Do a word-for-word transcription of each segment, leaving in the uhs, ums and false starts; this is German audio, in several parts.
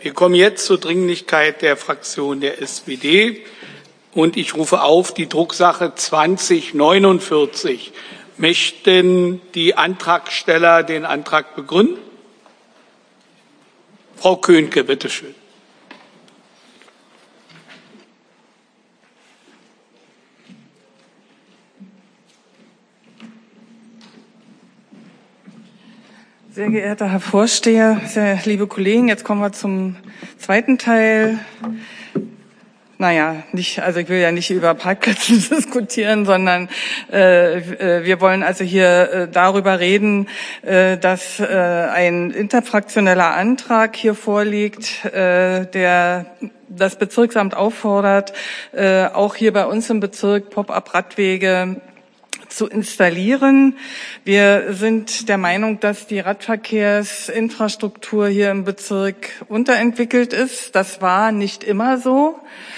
Wir kommen jetzt zur Dringlichkeit der Fraktion der S P D und ich rufe auf die Drucksache zwanzig neunundvierzig. Möchten die Antragsteller den Antrag begründen? Frau Köhnke, bitte schön. Sehr geehrter Herr Vorsteher, sehr liebe Kollegen, jetzt kommen wir zum zweiten Teil. Naja, nicht, also ich will ja nicht über Parkplätze diskutieren, sondern äh, wir wollen also hier äh, darüber reden, äh, dass äh, ein interfraktioneller Antrag hier vorliegt, äh, der das Bezirksamt auffordert, äh, auch hier bei uns im Bezirk Pop-up-Radwege zu installieren. Wir sind der Meinung, dass die Radverkehrsinfrastruktur hier im Bezirk unterentwickelt ist. Das war nicht immer so.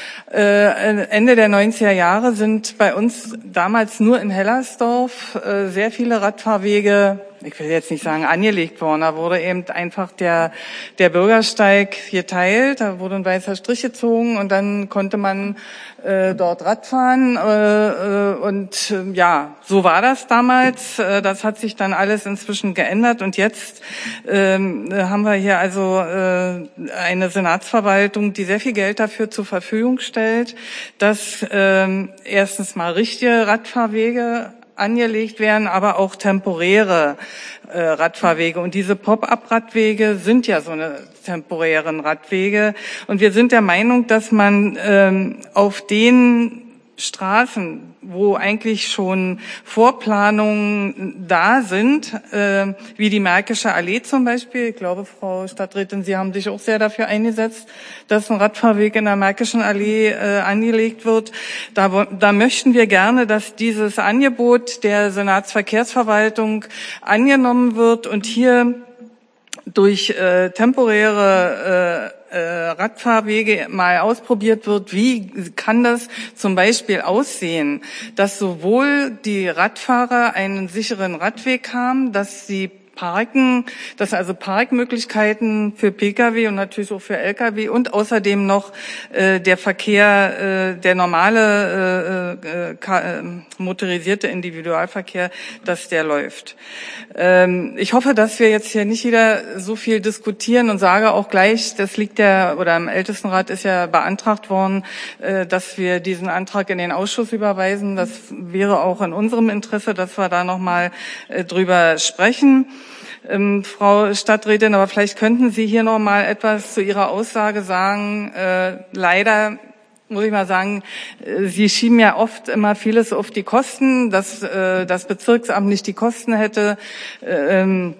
Äh, Ende der neunziger Jahre sind bei uns damals nur in Hellersdorf äh, sehr viele Radfahrwege, ich will jetzt nicht sagen angelegt worden, da wurde eben einfach der, der Bürgersteig geteilt, da wurde ein weißer Strich gezogen und dann konnte man äh, dort Radfahren äh, und äh, ja, so war das damals. Äh, das hat sich dann alles inzwischen geändert und jetzt äh, haben wir hier also äh, eine Senatsverwaltung, die sehr viel Geld dafür zur Verfügung stellt, dass äh, erstens mal richtige Radfahrwege angelegt werden, aber auch temporäre äh, Radfahrwege. Und diese Pop-up-Radwege sind ja so eine temporären Radwege. Und wir sind der Meinung, dass man ähm, auf den Straßen, wo eigentlich schon Vorplanungen da sind, äh, wie die Märkische Allee zum Beispiel. Ich glaube, Frau Stadträtin, Sie haben sich auch sehr dafür eingesetzt, dass ein Radfahrweg in der Märkischen Allee äh, angelegt wird. Da, da möchten wir gerne, dass dieses Angebot der Senatsverkehrsverwaltung angenommen wird und hier durch äh, temporäre äh, Radfahrwege mal ausprobiert wird, wie kann das zum Beispiel aussehen, dass sowohl die Radfahrer einen sicheren Radweg haben, dass sie parken, dass also Parkmöglichkeiten für Pkw und natürlich auch für Lkw und außerdem noch äh, der Verkehr, äh, der normale äh, äh, motorisierte Individualverkehr, dass der läuft. Ähm, ich hoffe, dass wir jetzt hier nicht wieder so viel diskutieren und sage auch gleich, das liegt ja, oder im Ältestenrat ist ja beantragt worden, äh, dass wir diesen Antrag in den Ausschuss überweisen. Das wäre auch in unserem Interesse, dass wir da nochmal äh, drüber sprechen. Ähm, Frau Stadträtin, aber vielleicht könnten Sie hier noch mal etwas zu Ihrer Aussage sagen. Äh, leider muss ich mal sagen, äh, Sie schieben ja oft immer vieles auf die Kosten, dass äh, das Bezirksamt nicht die Kosten hätte. Äh, ähm,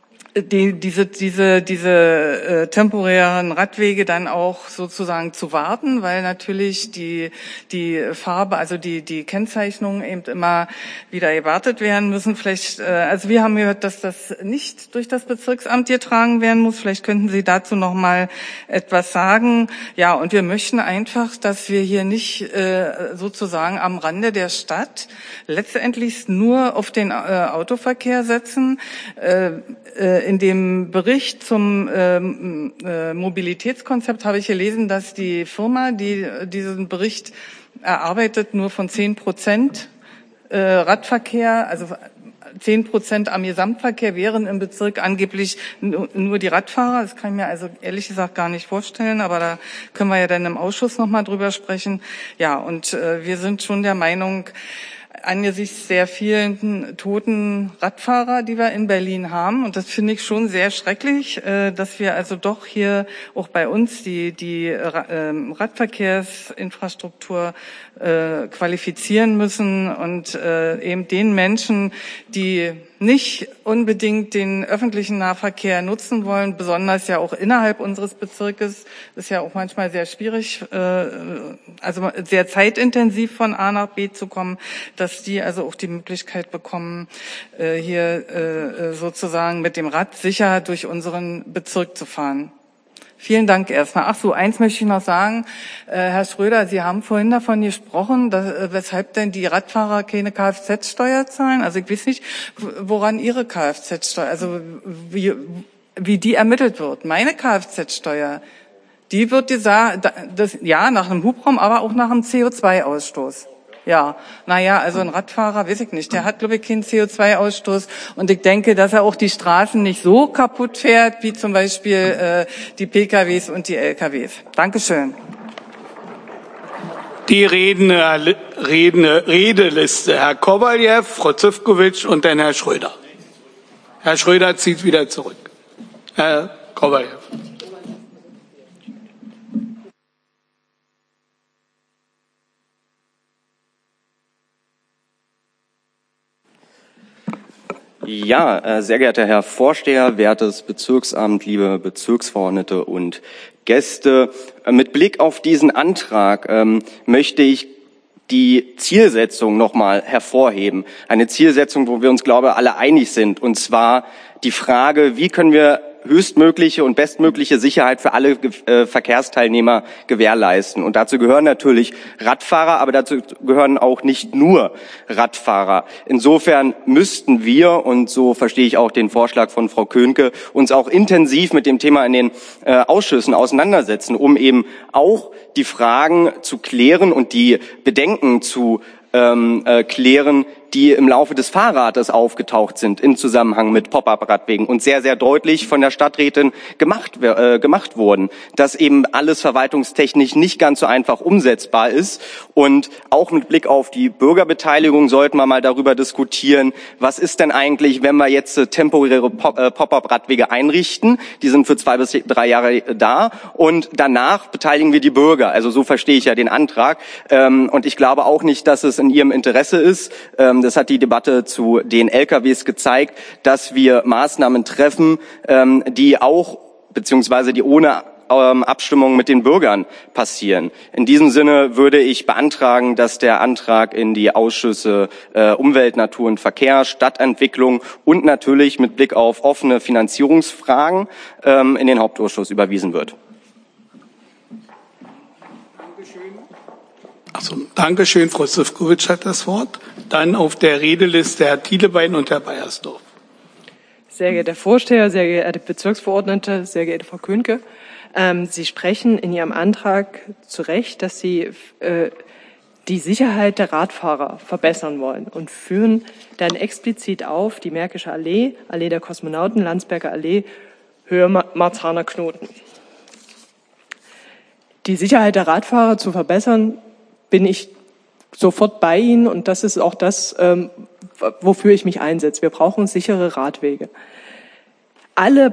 Die, diese diese diese äh, temporären Radwege dann auch sozusagen zu warten, weil natürlich die die Farbe, also die die Kennzeichnungen eben immer wieder gewartet werden müssen. Vielleicht, äh, also wir haben gehört, dass das nicht durch das Bezirksamt getragen werden muss. Vielleicht könnten Sie dazu noch mal etwas sagen. Ja, und wir möchten einfach, dass wir hier nicht äh, sozusagen am Rande der Stadt letztendlich nur auf den äh, Autoverkehr setzen. Äh, äh, In dem Bericht zum ähm, äh, Mobilitätskonzept habe ich gelesen, dass die Firma, die diesen Bericht erarbeitet, nur von zehn Prozent äh, Radverkehr, also zehn Prozent am Gesamtverkehr wären im Bezirk angeblich nur die Radfahrer. Das kann ich mir also ehrlich gesagt gar nicht vorstellen, aber da können wir ja dann im Ausschuss noch mal drüber sprechen. Ja, und äh, wir sind schon der Meinung, angesichts der vielen toten Radfahrer, die wir in Berlin haben. Und das finde ich schon sehr schrecklich, dass wir also doch hier auch bei uns die, die Radverkehrsinfrastruktur qualifizieren müssen und eben den Menschen, die nicht unbedingt den öffentlichen Nahverkehr nutzen wollen, besonders ja auch innerhalb unseres Bezirkes, ist ja auch manchmal sehr schwierig, also sehr zeitintensiv von A nach B zu kommen, dass die also auch die Möglichkeit bekommen, hier sozusagen mit dem Rad sicher durch unseren Bezirk zu fahren. Vielen Dank erstmal. Ach so, eins möchte ich noch sagen. Äh, Herr Schröder, Sie haben vorhin davon gesprochen, dass, äh, weshalb denn die Radfahrer keine Kfz-Steuer zahlen. Also ich weiß nicht, woran Ihre Kfz-Steuer, also wie, wie die ermittelt wird. Meine Kfz-Steuer die wird gesagt, das, ja, nach einem Hubraum, aber auch nach einem C O zwei Ausstoß. Ja, naja, also ein Radfahrer, weiß ich nicht, der hat, glaube ich, keinen C O zwei Ausstoß. Und ich denke, dass er auch die Straßen nicht so kaputt fährt, wie zum Beispiel äh, die P K Ws und die L K Ws. Dankeschön. Die Redner, Redner, Redeliste, Herr Kowaljew, Frau Zivkovic und dann Herr Schröder. Herr Schröder zieht wieder zurück. Herr Kowaljew. Ja, äh, sehr geehrter Herr Vorsteher, wertes Bezirksamt, liebe Bezirksverordnete und Gäste, äh, mit Blick auf diesen Antrag ähm, möchte ich die Zielsetzung nochmal hervorheben. Eine Zielsetzung, wo wir uns, glaube ich, alle einig sind, und zwar die Frage, wie können wir höchstmögliche und bestmögliche Sicherheit für alle äh, Verkehrsteilnehmer gewährleisten. Und dazu gehören natürlich Radfahrer, aber dazu gehören auch nicht nur Radfahrer. Insofern müssten wir, und so verstehe ich auch den Vorschlag von Frau Könke, uns auch intensiv mit dem Thema in den äh, Ausschüssen auseinandersetzen, um eben auch die Fragen zu klären und die Bedenken zu ähm, äh, klären, die im Laufe des Fahrrades aufgetaucht sind im Zusammenhang mit Pop-up-Radwegen und sehr, sehr deutlich von der Stadträtin gemacht, äh, gemacht wurden, dass eben alles verwaltungstechnisch nicht ganz so einfach umsetzbar ist. Und auch mit Blick auf die Bürgerbeteiligung sollten wir mal darüber diskutieren, was ist denn eigentlich, wenn wir jetzt äh, temporäre Pop- äh, Pop-up-Radwege einrichten, die sind für zwei bis drei Jahre da, und danach beteiligen wir die Bürger. Also so verstehe ich ja den Antrag. Ähm, und ich glaube auch nicht, dass es in ihrem Interesse ist, ähm, das hat die Debatte zu den L K Ws gezeigt, dass wir Maßnahmen treffen, die auch beziehungsweise die ohne Abstimmung mit den Bürgern passieren. In diesem Sinne würde ich beantragen, dass der Antrag in die Ausschüsse Umwelt, Natur und Verkehr, Stadtentwicklung und natürlich mit Blick auf offene Finanzierungsfragen in den Hauptausschuss überwiesen wird. Also, Dankeschön. Frau Zivkovic hat das Wort. Dann auf der Redeliste Herr Thielebein und Herr Beiersdorf. Sehr geehrter Herr Vorsteher, sehr geehrte Bezirksverordnete, sehr geehrte Frau Könke, ähm, Sie sprechen in Ihrem Antrag zu Recht, dass Sie äh, die Sicherheit der Radfahrer verbessern wollen und führen dann explizit auf die Märkische Allee, Allee der Kosmonauten, Landsberger Allee, Höhe Marzahner Knoten. Die Sicherheit der Radfahrer zu verbessern, bin ich sofort bei Ihnen, und das ist auch das, ähm, wofür ich mich einsetze. Wir brauchen sichere Radwege. Alle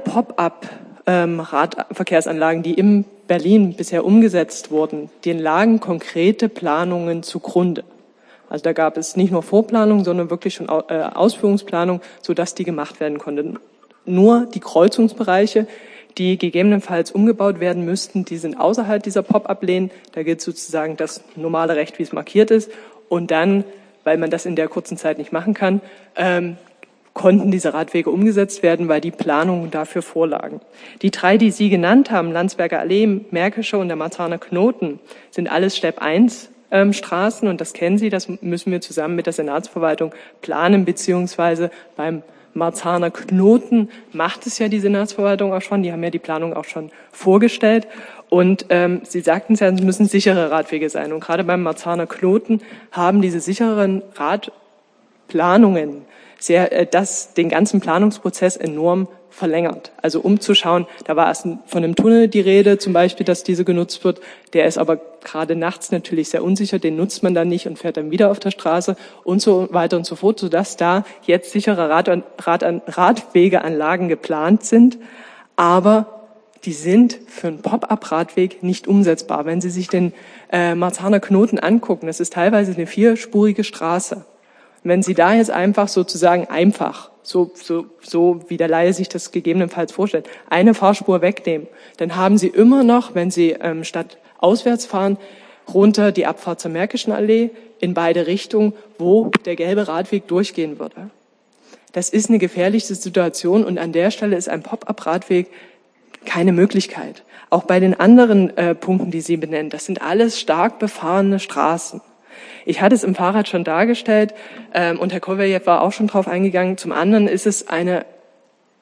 Pop-up-Radverkehrsanlagen, ähm, die in Berlin bisher umgesetzt wurden, denen lagen konkrete Planungen zugrunde. Also da gab es nicht nur Vorplanung, sondern wirklich schon äh, Ausführungsplanung, sodass die gemacht werden konnten. Nur die Kreuzungsbereiche, die gegebenenfalls umgebaut werden müssten, die sind außerhalb dieser Pop-up-Läden. Da gilt sozusagen das normale Recht, wie es markiert ist. Und dann, weil man das in der kurzen Zeit nicht machen kann, ähm, konnten diese Radwege umgesetzt werden, weil die Planungen dafür vorlagen. Die drei, die Sie genannt haben, Landsberger Allee, Märkische und der Marzahner Knoten, sind alles Step eins ähm, Straßen, und das kennen Sie, das müssen wir zusammen mit der Senatsverwaltung planen, beziehungsweise beim Marzahner Knoten macht es ja die Senatsverwaltung auch schon, die haben ja die Planung auch schon vorgestellt. Und ähm, Sie sagten es ja, es müssen sichere Radwege sein. Und gerade beim Marzahner Knoten haben diese sicheren Radplanungen sehr, äh, das, den ganzen Planungsprozess enorm verlängert. Also um zu schauen, da war erst von einem Tunnel die Rede, zum Beispiel, dass diese genutzt wird. Der ist aber gerade nachts natürlich sehr unsicher, den nutzt man dann nicht und fährt dann wieder auf der Straße und so weiter und so fort, sodass da jetzt sichere Rad- Rad- Radwegeanlagen geplant sind. Aber die sind für einen Pop-up-Radweg nicht umsetzbar. Wenn Sie sich den äh, Marzahner Knoten angucken, das ist teilweise eine vierspurige Straße. Wenn Sie da jetzt einfach sozusagen einfach, so, so, so wie der Laie sich das gegebenenfalls vorstellt, eine Fahrspur wegnehmen, dann haben Sie immer noch, wenn Sie ähm, statt auswärts fahren, runter die Abfahrt zur Märkischen Allee in beide Richtungen, wo der gelbe Radweg durchgehen würde. Das ist eine gefährliche Situation, und an der Stelle ist ein Pop-up-Radweg keine Möglichkeit. Auch bei den anderen äh, Punkten, die Sie benennen, das sind alles stark befahrene Straßen. Ich hatte es im Fahrrad schon dargestellt, ähm, und Herr Kowaljew war auch schon drauf eingegangen. Zum anderen ist es eine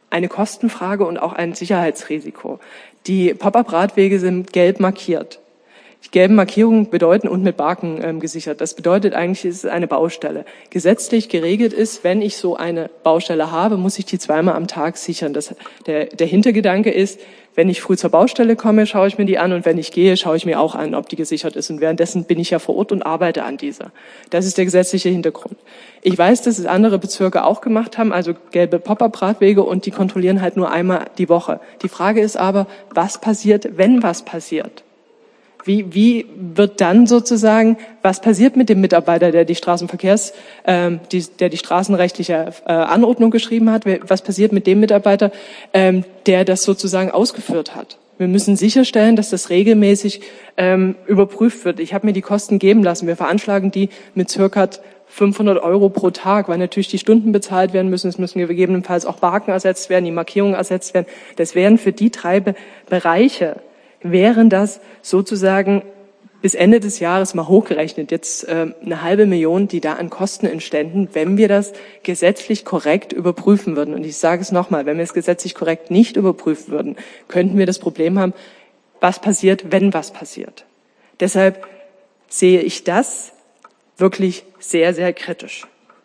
eine Kostenfrage und auch ein Sicherheitsrisiko. Die Pop-up-Radwege sind gelb markiert. Die gelben Markierungen bedeuten und mit Barken ähm, gesichert. Das bedeutet eigentlich, es ist eine Baustelle. Gesetzlich geregelt ist, wenn ich so eine Baustelle habe, muss ich die zweimal am Tag sichern. Das, der, der Hintergedanke ist, wenn ich früh zur Baustelle komme, schaue ich mir die an und wenn ich gehe, schaue ich mir auch an, ob die gesichert ist. Und währenddessen bin ich ja vor Ort und arbeite an dieser. Das ist der gesetzliche Hintergrund. Ich weiß, dass es andere Bezirke auch gemacht haben, also gelbe Pop-up-Radwege, und die kontrollieren halt nur einmal die Woche. Die Frage ist aber, was passiert, wenn was passiert? Wie, wie wird dann sozusagen, was passiert mit dem Mitarbeiter, der die Straßenverkehrs, ähm, die, der die straßenrechtliche äh, Anordnung geschrieben hat? Was passiert mit dem Mitarbeiter, ähm, der das sozusagen ausgeführt hat? Wir müssen sicherstellen, dass das regelmäßig ähm, überprüft wird. Ich habe mir die Kosten geben lassen. Wir veranschlagen die mit circa fünfhundert Euro pro Tag, weil natürlich die Stunden bezahlt werden müssen. Es müssen gegebenenfalls auch Barken ersetzt werden, die Markierungen ersetzt werden. Das wären für die drei Bereiche, wären das sozusagen bis Ende des Jahres mal hochgerechnet jetzt äh, eine halbe Million, die da an Kosten entständen, wenn wir das gesetzlich korrekt überprüfen würden. Und ich sage es nochmal, wenn wir es gesetzlich korrekt nicht überprüfen würden, könnten wir das Problem haben, was passiert, wenn was passiert. Deshalb sehe ich das wirklich sehr, sehr kritisch.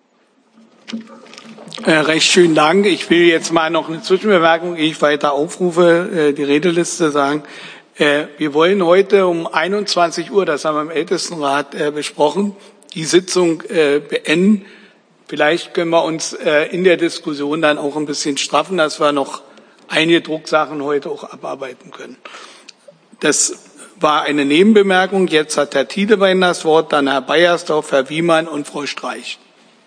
Äh, recht schönen Dank. Ich will jetzt mal noch eine Zwischenbemerkung, ehe ich weiter aufrufe, äh, die Redeliste sagen. Äh, wir wollen heute um einundzwanzig Uhr, das haben wir im Ältestenrat äh, besprochen, die Sitzung äh, beenden. Vielleicht können wir uns äh, in der Diskussion dann auch ein bisschen straffen, dass wir noch einige Drucksachen heute auch abarbeiten können. Das war eine Nebenbemerkung. Jetzt hat Herr Tiedebein das Wort, dann Herr Beiersdorf, Herr Wiemann und Frau Streich.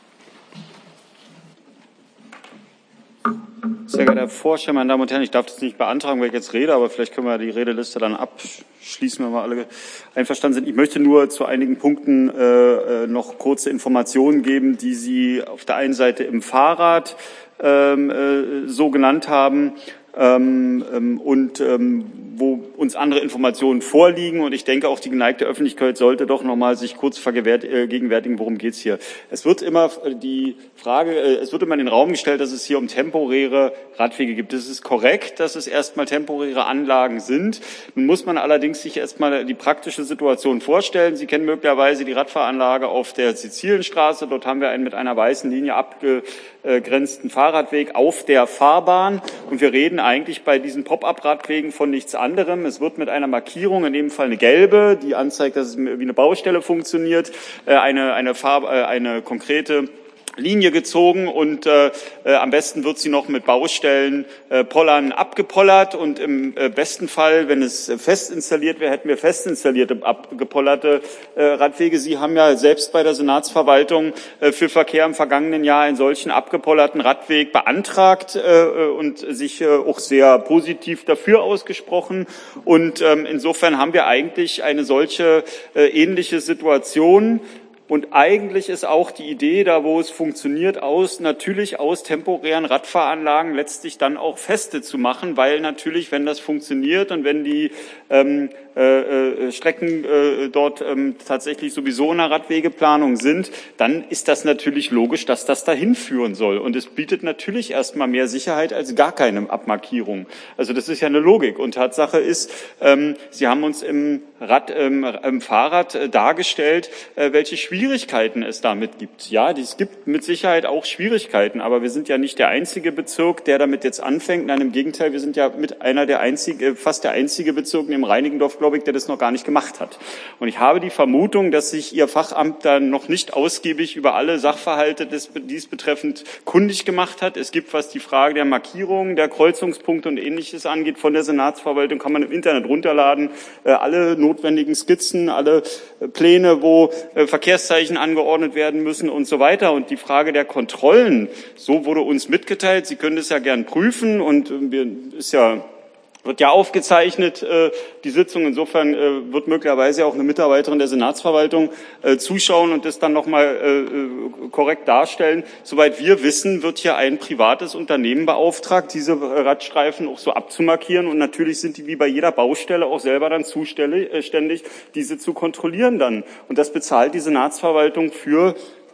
Sehr geehrter Herr Vorsteher, meine Damen und Herren, ich darf das nicht beantragen, weil ich jetzt rede, aber vielleicht können wir die Redeliste dann abschließen, wenn wir alle einverstanden sind. Ich möchte nur zu einigen Punkten äh, noch kurze Informationen geben, die Sie auf der einen Seite im Fahrrad ähm, äh, so genannt haben ähm, ähm, und ähm, wo uns andere Informationen vorliegen. Und ich denke, auch die geneigte Öffentlichkeit sollte doch noch mal sich kurz vergegenwärtigen, worum geht's hier. Es wird immer die Frage, es wird immer in den Raum gestellt, dass es hier um temporäre Radwege gibt. Es ist korrekt, dass es erstmal temporäre Anlagen sind. Nun muss man allerdings sich erstmal die praktische Situation vorstellen. Sie kennen möglicherweise die Radfahranlage auf der Sizilienstraße. Dort haben wir einen mit einer weißen Linie abgegrenzten Fahrradweg auf der Fahrbahn. Und wir reden eigentlich bei diesen Pop-up-Radwegen von nichts anderem. Es wird mit einer Markierung, in dem Fall eine gelbe, die anzeigt, dass es wie eine Baustelle funktioniert, eine, eine Farbe, eine konkrete Linie gezogen und äh, äh, am besten wird sie noch mit Baustellen äh, Pollern abgepollert und im äh, besten Fall, wenn es äh, fest installiert wäre, hätten wir fest installierte abgepollerte äh, Radwege. Sie haben ja selbst bei der Senatsverwaltung äh, für Verkehr im vergangenen Jahr einen solchen abgepollerten Radweg beantragt äh, und sich äh, auch sehr positiv dafür ausgesprochen. Und ähm, insofern haben wir eigentlich eine solche äh, ähnliche Situation. Und eigentlich ist auch die Idee, da wo es funktioniert, aus natürlich aus temporären Radfahranlagen letztlich dann auch feste zu machen, weil natürlich, wenn das funktioniert und wenn die ähm, äh, Strecken äh, dort ähm, tatsächlich sowieso in der Radwegeplanung sind, dann ist das natürlich logisch, dass das dahin führen soll. Und es bietet natürlich erstmal mehr Sicherheit als gar keine Abmarkierung. Also das ist ja eine Logik. Und Tatsache ist, ähm, Sie haben uns im, Rad, ähm, im Fahrrad äh, dargestellt, äh, welche Schwierigkeiten es damit gibt. Ja, es gibt mit Sicherheit auch Schwierigkeiten, aber wir sind ja nicht der einzige Bezirk, der damit jetzt anfängt. Nein, im Gegenteil, wir sind ja mit einer der einzige, fast der einzige Bezirk im Reinickendorf, glaube ich, der das noch gar nicht gemacht hat. Und ich habe die Vermutung, dass sich Ihr Fachamt dann noch nicht ausgiebig über alle Sachverhalte des, dies betreffend kundig gemacht hat. Es gibt, was die Frage der Markierung, der Kreuzungspunkte und Ähnliches angeht, von der Senatsverwaltung kann man im Internet runterladen, äh, alle notwendigen Skizzen, alle äh, Pläne, wo äh, Verkehrszeichen angeordnet werden müssen und so weiter. Und die Frage der Kontrollen, so wurde uns mitgeteilt, Sie können das ja gern prüfen und äh, wir, ist ja wird ja aufgezeichnet, äh, die Sitzung. Insofern äh, wird möglicherweise auch eine Mitarbeiterin der Senatsverwaltung äh, zuschauen und das dann nochmal äh, korrekt darstellen. Soweit wir wissen, wird hier ein privates Unternehmen beauftragt, diese Radstreifen auch so abzumarkieren. Und natürlich sind die wie bei jeder Baustelle auch selber dann zuständig, diese zu kontrollieren dann. Und das bezahlt die Senatsverwaltung für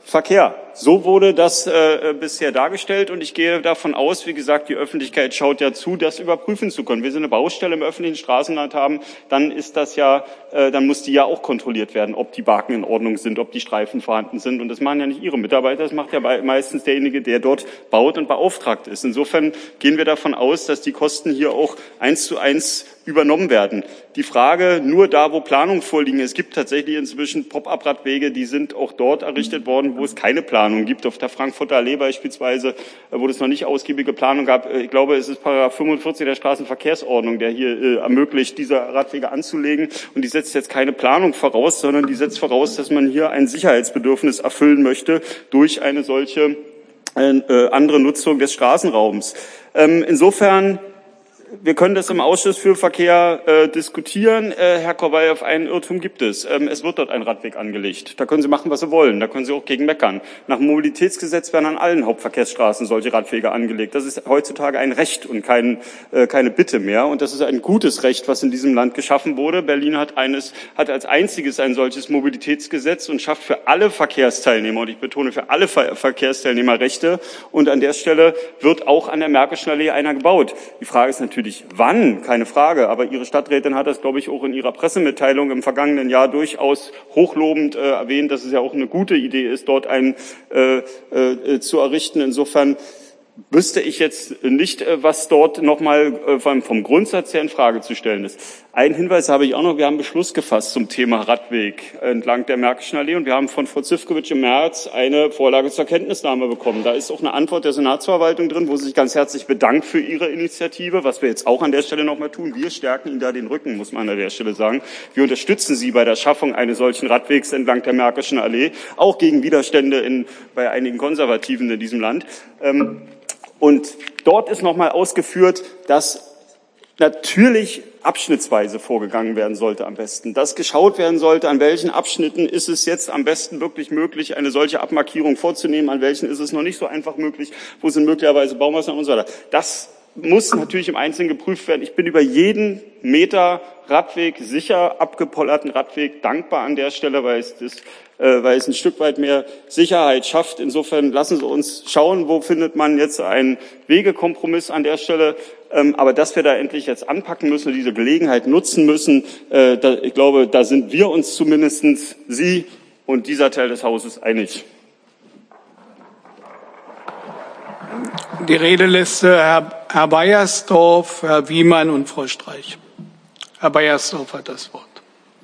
Verkehr. So wurde das äh, bisher dargestellt und ich gehe davon aus, wie gesagt, die Öffentlichkeit schaut ja zu, das überprüfen zu können. Wenn Sie eine Baustelle im öffentlichen Straßenland haben, dann ist das ja, äh, dann muss die ja auch kontrolliert werden, ob die Baken in Ordnung sind, ob die Streifen vorhanden sind. Und das machen ja nicht Ihre Mitarbeiter, das macht ja meistens derjenige, der dort baut und beauftragt ist. Insofern gehen wir davon aus, dass die Kosten hier auch eins zu eins übernommen werden. Die Frage nur da, wo Planungen vorliegen. Es gibt tatsächlich inzwischen Pop-up-Radwege, die sind auch dort errichtet worden, wo es keine Planung gibt. Auf der Frankfurter Allee beispielsweise, wo es noch nicht ausgiebige Planung gab. Ich glaube, es ist Paragraph fünfundvierzig der Straßenverkehrsordnung, der hier äh, ermöglicht, diese Radwege anzulegen. Und die setzt jetzt keine Planung voraus, sondern die setzt voraus, dass man hier ein Sicherheitsbedürfnis erfüllen möchte durch eine solche äh, andere Nutzung des Straßenraums. Ähm, insofern wir können das im Ausschuss für Verkehr äh, diskutieren. Äh, Herr Kowaljow, einen Irrtum gibt es. Ähm, es wird dort ein Radweg angelegt. Da können Sie machen, was Sie wollen. Da können Sie auch gegen meckern. Nach dem Mobilitätsgesetz werden an allen Hauptverkehrsstraßen solche Radwege angelegt. Das ist heutzutage ein Recht und kein, äh, keine Bitte mehr. Und das ist ein gutes Recht, was in diesem Land geschaffen wurde. Berlin hat eines, hat als einziges ein solches Mobilitätsgesetz und schafft für alle Verkehrsteilnehmer, und ich betone für alle Ver- Verkehrsteilnehmer Rechte. Und an der Stelle wird auch an der Märkischen Allee einer gebaut. Die Frage ist natürlich, wann, keine Frage, aber Ihre Stadträtin hat das, glaube ich, auch in ihrer Pressemitteilung im vergangenen Jahr durchaus hochlobend äh, erwähnt, dass es ja auch eine gute Idee ist, dort einen äh, äh, zu errichten. Insofern wüsste ich jetzt nicht, was dort nochmal vom Grundsatz her in Frage zu stellen ist. Einen Hinweis habe ich auch noch. Wir haben Beschluss gefasst zum Thema Radweg entlang der Märkischen Allee und wir haben von Frau Zivkovic im März eine Vorlage zur Kenntnisnahme bekommen. Da ist auch eine Antwort der Senatsverwaltung drin, wo sie sich ganz herzlich bedankt für Ihre Initiative, was wir jetzt auch an der Stelle nochmal tun. Wir stärken Ihnen da den Rücken, muss man an der Stelle sagen. Wir unterstützen Sie bei der Schaffung eines solchen Radwegs entlang der Märkischen Allee, auch gegen Widerstände in, bei einigen Konservativen in diesem Land. Ähm, Und dort ist nochmal ausgeführt, dass natürlich abschnittsweise vorgegangen werden sollte am besten. Dass geschaut werden sollte, an welchen Abschnitten ist es jetzt am besten wirklich möglich, eine solche Abmarkierung vorzunehmen, an welchen ist es noch nicht so einfach möglich, wo sind möglicherweise Baumaßnahmen und so weiter. Das muss natürlich im Einzelnen geprüft werden. Ich bin über jeden Meter Radweg, sicher abgepollerten Radweg, dankbar an der Stelle, weil es das weil es ein Stück weit mehr Sicherheit schafft. Insofern lassen Sie uns schauen, wo findet man jetzt einen Wegekompromiss an der Stelle. Aber dass wir da endlich jetzt anpacken müssen, diese Gelegenheit nutzen müssen, ich glaube, da sind wir uns zumindest, Sie und dieser Teil des Hauses, einig. Die Redeliste, Herr, Herr Beiersdorf, Herr Wiemann und Frau Streich. Herr Beiersdorf hat das Wort.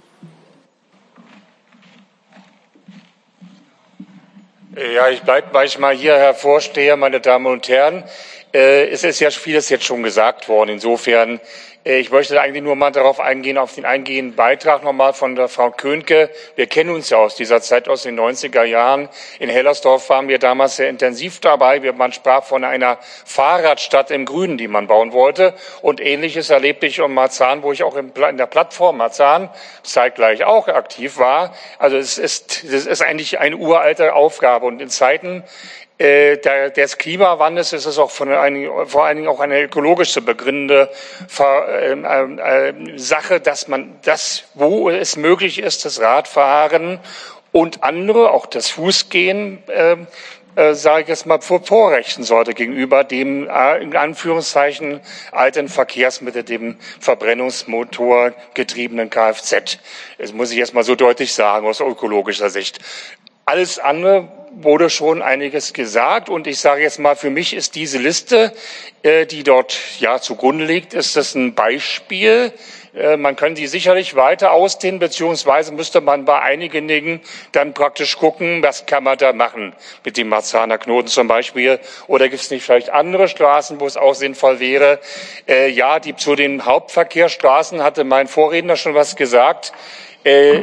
Ja, ich bleibe manchmal hier, Herr Vorsteher, meine Damen und Herren. Äh, es ist ja vieles jetzt schon gesagt worden. Insofern, äh, ich möchte eigentlich nur mal darauf eingehen, auf den eingehenden Beitrag nochmal von der Frau Könke. Wir kennen uns ja aus dieser Zeit, aus den neunziger Jahren. In Hellersdorf waren wir damals sehr intensiv dabei. Man sprach von einer Fahrradstadt im Grünen, die man bauen wollte. Und Ähnliches erlebte ich um Marzahn, wo ich auch in der Plattform Marzahn zeitgleich auch aktiv war. Also es ist, es ist eigentlich eine uralte Aufgabe. Und in Zeiten äh, der, des Klimawandels ist es auch von einigen, vor allen Dingen auch eine ökologisch zu begründende äh, äh, Sache, dass man das, wo es möglich ist, das Radfahren und andere, auch das Fußgehen, äh, äh, sage ich jetzt mal, vorrechnen sollte gegenüber dem, äh, in Anführungszeichen, alten Verkehrsmittel, dem Verbrennungsmotor getriebenen Kfz. Das muss ich jetzt mal so deutlich sagen, aus ökologischer Sicht. Alles andere wurde schon einiges gesagt und ich sage jetzt mal, für mich ist diese Liste, äh, die dort ja zugrunde liegt, ist das ein Beispiel. Äh, man kann die sicherlich weiter ausdehnen, beziehungsweise müsste man bei einigen Dingen dann praktisch gucken, was kann man da machen mit dem Marzahner Knoten zum Beispiel. Oder gibt es nicht vielleicht andere Straßen, wo es auch sinnvoll wäre? Äh, ja, die zu den Hauptverkehrsstraßen hatte mein Vorredner schon was gesagt. Äh,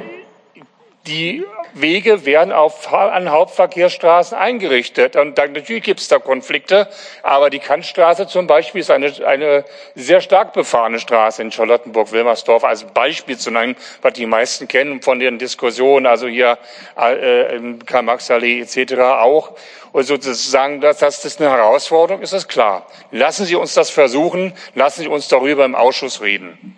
die Wege werden auf, an Hauptverkehrsstraßen eingerichtet. Und dann, natürlich gibt es da Konflikte, aber die Kantstraße zum Beispiel ist eine, eine sehr stark befahrene Straße in Charlottenburg-Wilmersdorf, als Beispiel zu nennen, was die meisten kennen von den Diskussionen, also hier äh, Karl-Marx-Allee et cetera auch. Und sozusagen, dass das eine Herausforderung ist, ist klar. Lassen Sie uns das versuchen, lassen Sie uns darüber im Ausschuss reden.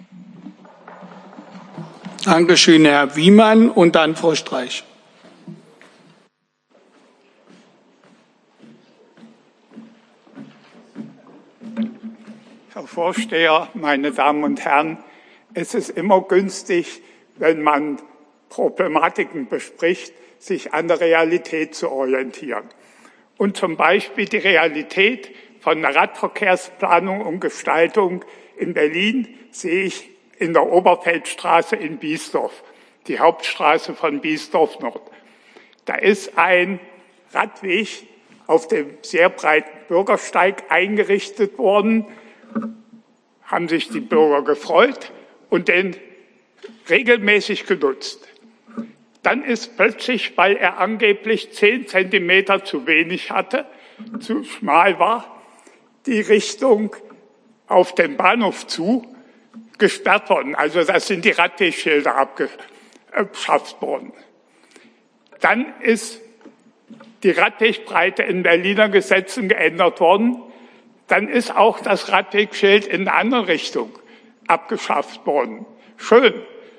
Dankeschön, Herr Wiemann und dann Frau Streich. Vorsteher, meine Damen und Herren, es ist immer günstig, wenn man Problematiken bespricht, sich an der Realität zu orientieren. Und zum Beispiel die Realität von der Radverkehrsplanung und Gestaltung in Berlin sehe ich in der Oberfeldstraße in Biesdorf, die Hauptstraße von Biesdorf Nord. Da ist ein Radweg auf dem sehr breiten Bürgersteig eingerichtet worden, haben sich die Bürger gefreut und den regelmäßig genutzt. Dann ist plötzlich, weil er angeblich zehn Zentimeter zu wenig hatte, zu schmal war, die Richtung auf den Bahnhof zu gesperrt worden. Also das sind die Radwegschilder abgeschafft worden. Dann ist die Radwegbreite in Berliner Gesetzen geändert worden. Dann ist auch das Radwegschild in eine andere Richtung abgeschafft worden. Schön.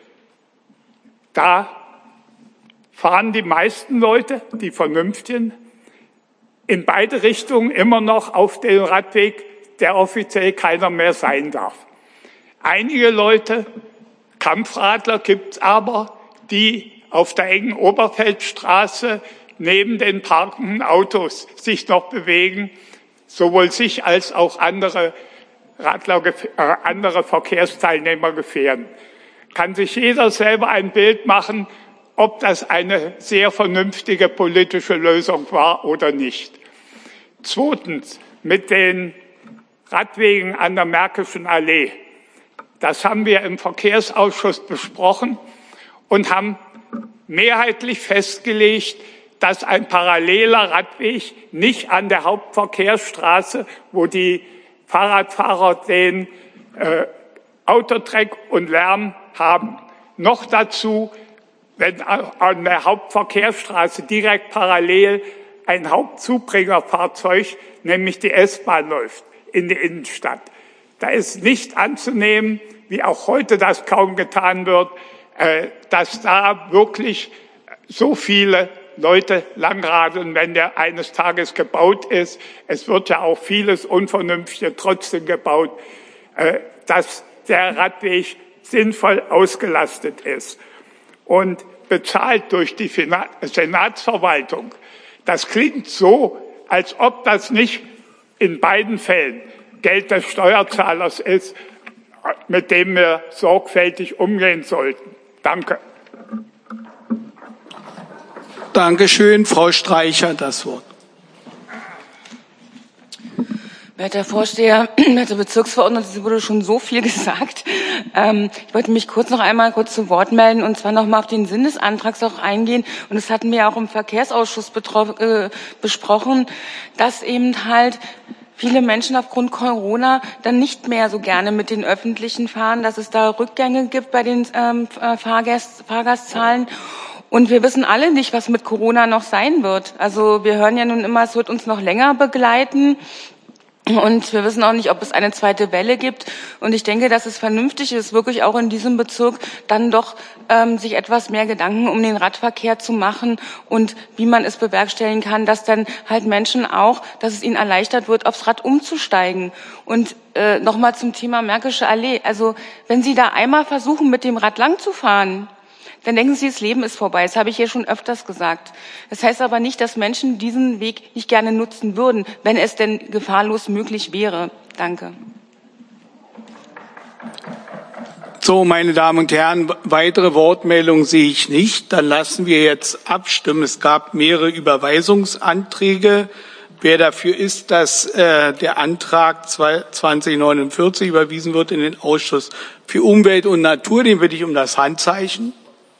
Da fahren die meisten Leute, die Vernünftigen, in beide Richtungen immer noch auf den Radweg, der offiziell keiner mehr sein darf. Einige Leute, Kampfradler gibt es aber, die auf der engen Oberfeldstraße neben den parkenden Autos sich noch bewegen, sowohl sich als auch andere Radler, äh, andere Verkehrsteilnehmer gefährden. Kann sich jeder selber ein Bild machen, ob das eine sehr vernünftige politische Lösung war oder nicht. Zweitens, mit den Radwegen an der Märkischen Allee. Das haben wir im Verkehrsausschuss besprochen und haben mehrheitlich festgelegt, dass ein paralleler Radweg nicht an der Hauptverkehrsstraße, wo die Fahrradfahrer den äh, Autodreck und Lärm haben, noch dazu, wenn an der Hauptverkehrsstraße direkt parallel ein Hauptzubringerfahrzeug, nämlich die S-Bahn, läuft in die Innenstadt. Da ist nicht anzunehmen, wie auch heute das kaum getan wird, dass da wirklich so viele Leute langradeln, wenn der eines Tages gebaut ist. Es wird ja auch vieles Unvernünftige trotzdem gebaut, dass der Radweg sinnvoll ausgelastet ist und bezahlt durch die Senatsverwaltung. Das klingt so, als ob das nicht in beiden Fällen Geld des Steuerzahlers ist, mit dem wir sorgfältig umgehen sollten. Danke. Dankeschön. Frau Streicher, das Wort. Werter Vorsteher, werte Bezirksverordnete, es wurde schon so viel gesagt. Ähm, ich wollte mich kurz noch einmal kurz zu Wort melden und zwar noch mal auf den Sinn des Antrags auch eingehen. Und das hatten wir auch im Verkehrsausschuss äh, besprochen, dass eben halt viele Menschen aufgrund Corona dann nicht mehr so gerne mit den Öffentlichen fahren, dass es da Rückgänge gibt bei den ähm, Fahrgast, Fahrgastzahlen. Und wir wissen alle nicht, was mit Corona noch sein wird. Also wir hören ja nun immer, es wird uns noch länger begleiten. Und wir wissen auch nicht, ob es eine zweite Welle gibt. Und ich denke, dass es vernünftig ist, wirklich auch in diesem Bezirk dann doch ähm, sich etwas mehr Gedanken um den Radverkehr zu machen und wie man es bewerkstelligen kann, dass dann halt Menschen auch, dass es ihnen erleichtert wird, aufs Rad umzusteigen. Und äh, nochmal zum Thema Märkische Allee. Also wenn Sie da einmal versuchen, mit dem Rad lang zu fahren, dann denken Sie, das Leben ist vorbei. Das habe ich hier schon öfters gesagt. Das heißt aber nicht, dass Menschen diesen Weg nicht gerne nutzen würden, wenn es denn gefahrlos möglich wäre. Danke. So, meine Damen und Herren, weitere Wortmeldungen sehe ich nicht. Dann lassen wir jetzt abstimmen. Es gab mehrere Überweisungsanträge. Wer dafür ist, dass äh, der Antrag zwanzig neunundvierzig überwiesen wird in den Ausschuss für Umwelt und Natur, den bitte ich um das Handzeichen.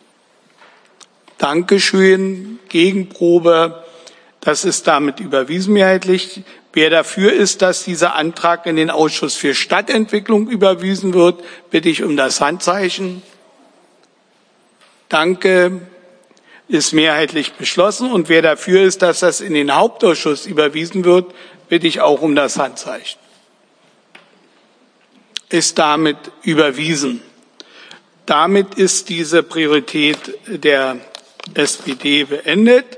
Dankeschön. Gegenprobe. Das ist damit überwiesen mehrheitlich. Wer dafür ist, dass dieser Antrag in den Ausschuss für Stadtentwicklung überwiesen wird, bitte ich um das Handzeichen. Danke. Ist mehrheitlich beschlossen. Und wer dafür ist, dass das in den Hauptausschuss überwiesen wird, bitte ich auch um das Handzeichen. Ist damit überwiesen. Damit ist diese Priorität der S P D beendet.